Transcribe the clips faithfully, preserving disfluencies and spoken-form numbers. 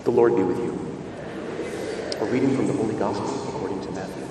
The Lord be with you. A reading from the Holy Gospel according to Matthew.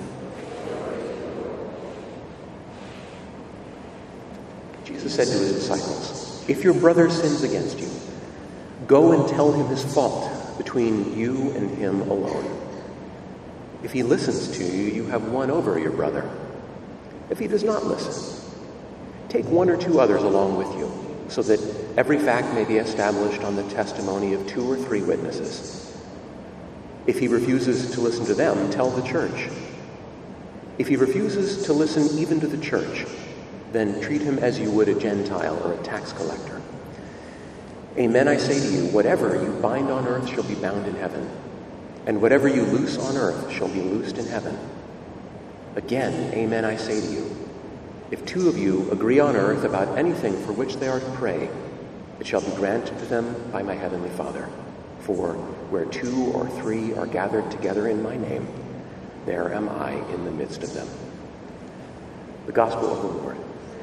Jesus said to his disciples, "If your brother sins against you, go and tell him his fault between you and him alone. If he listens to you, you have won over your brother. If he does not listen, take one or two others along with you, so that every fact may be established on the testimony of two or three witnesses. If he refuses to listen to them, tell the church. If he refuses to listen even to the church, then treat him as you would a Gentile or a tax collector. Amen, I say to you, whatever you bind on earth shall be bound in heaven, and whatever you loose on earth shall be loosed in heaven. Again, amen, I say to you, if two of you agree on earth about anything for which they are to pray, it shall be granted to them by my heavenly Father. For where two or three are gathered together in my name, there am I in the midst of them." The Gospel of the Lord.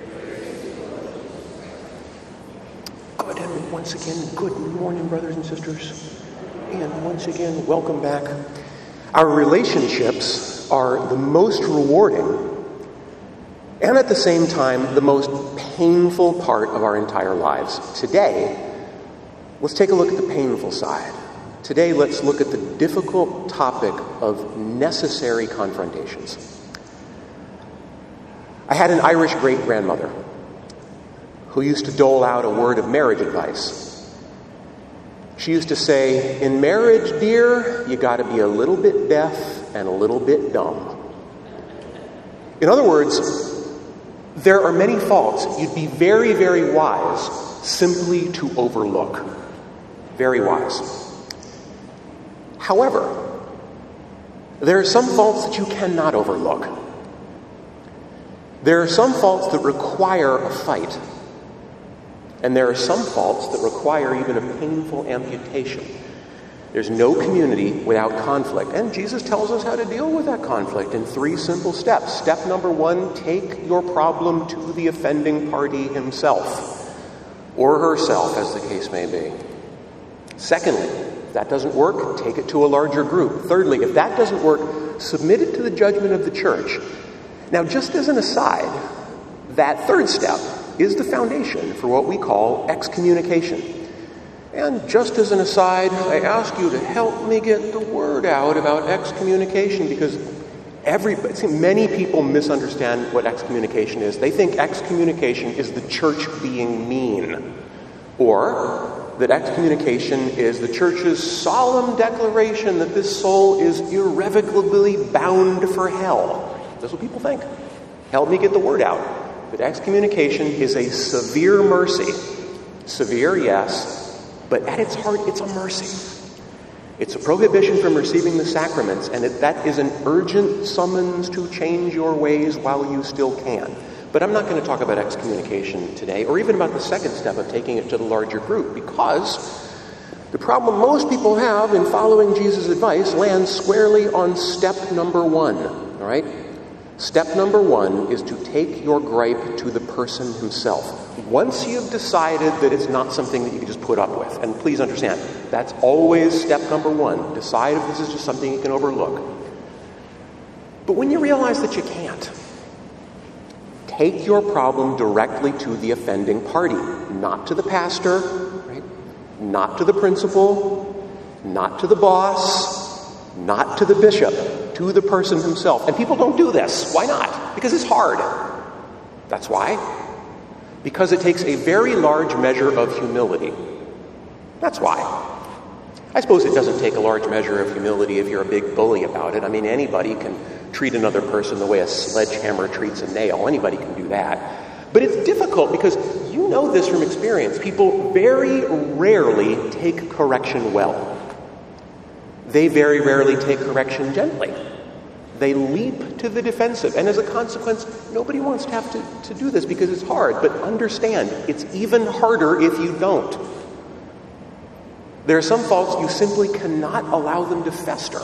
Good, and once again, good morning, brothers and sisters. And once again, welcome back. Our relationships are the most rewarding and at the same time the most painful part of our entire lives. Today, let's take a look at the painful side. Today, let's look at the difficult topic of necessary confrontations. I had an Irish great-grandmother who used to dole out a word of marriage advice. She used to say, "In marriage, dear, you got to be a little bit deaf and a little bit dumb." In other words, there are many faults you'd be very, very wise simply to overlook. Very wise. However, there are some faults that you cannot overlook. There are some faults that require a fight. And there are some faults that require even a painful amputation. There's no community without conflict. And Jesus tells us how to deal with that conflict in three simple steps. Step number one, take your problem to the offending party himself, or herself, as the case may be. Secondly, if that doesn't work, take it to a larger group. Thirdly, if that doesn't work, submit it to the judgment of the church. Now, just as an aside, that third step is the foundation for what we call excommunication. And just as an aside, I ask you to help me get the word out about excommunication, because every, many people misunderstand what excommunication is. They think excommunication is the church being mean, or that excommunication is the church's solemn declaration that this soul is irrevocably bound for hell. That's what people think. Help me get the word out. But excommunication is a severe mercy. Severe, yes, but at its heart, it's a mercy. It's a prohibition from receiving the sacraments, and it, that is an urgent summons to change your ways while you still can. But I'm not going to talk about excommunication today, or even about the second step of taking it to the larger group, because the problem most people have in following Jesus' advice lands squarely on step number one, all right? Step number one is to take your gripe to the person himself. Once you've decided that it's not something that you can just put up with, and please understand, that's always step number one. Decide if this is just something you can overlook. But when you realize that you can't, take your problem directly to the offending party, not to the pastor, right? Not to the principal, not to the boss, not to the bishop. To the person himself. And people don't do this. Why not? Because it's hard. That's why. Because it takes a very large measure of humility. That's why. I suppose it doesn't take a large measure of humility if you're a big bully about it. I mean, anybody can treat another person the way a sledgehammer treats a nail. Anybody can do that. But it's difficult because you know this from experience. People very rarely take correction well. They very rarely take correction gently. They leap to the defensive. And as a consequence, nobody wants to have to, to do this because it's hard. But understand, it's even harder if you don't. There are some faults you simply cannot allow them to fester.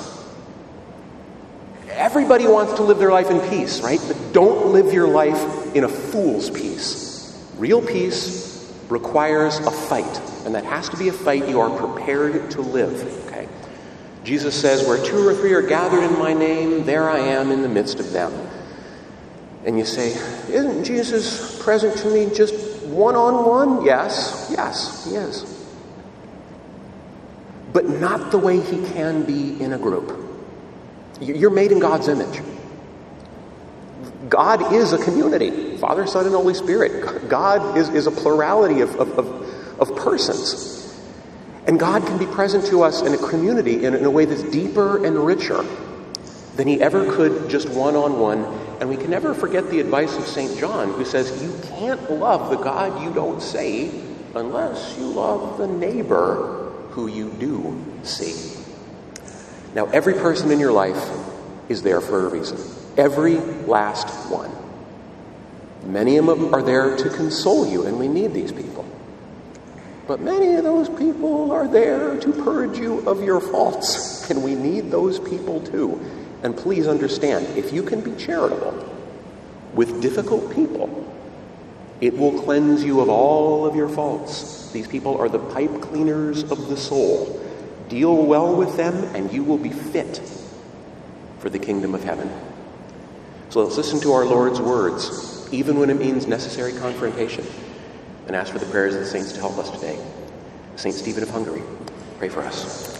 Everybody wants to live their life in peace, right? But don't live your life in a fool's peace. Real peace requires a fight. And that has to be a fight you are prepared to live, okay? Jesus says, where two or three are gathered in my name, there I am in the midst of them. And you say, isn't Jesus present to me just one-on-one? Yes, yes, he is. But not the way he can be in a group. You're made in God's image. God is a community. Father, Son, and Holy Spirit. God is, is a plurality of, of, of, of persons. And God can be present to us in a community in, in a way that's deeper and richer than he ever could just one-on-one. And we can never forget the advice of Saint John, who says, you can't love the God you don't see unless you love the neighbor who you do see. Now, every person in your life is there for a reason. Every last one. Many of them are there to console you, and we need these people. But many of those people are there to purge you of your faults, and we need those people too. And please understand, if you can be charitable with difficult people, it will cleanse you of all of your faults. These people are the pipe cleaners of the soul. Deal well with them, and you will be fit for the kingdom of heaven. So let's listen to our Lord's words, even when it means necessary confrontation, and ask for the prayers of the saints to help us today. Saint Stephen of Hungary, pray for us.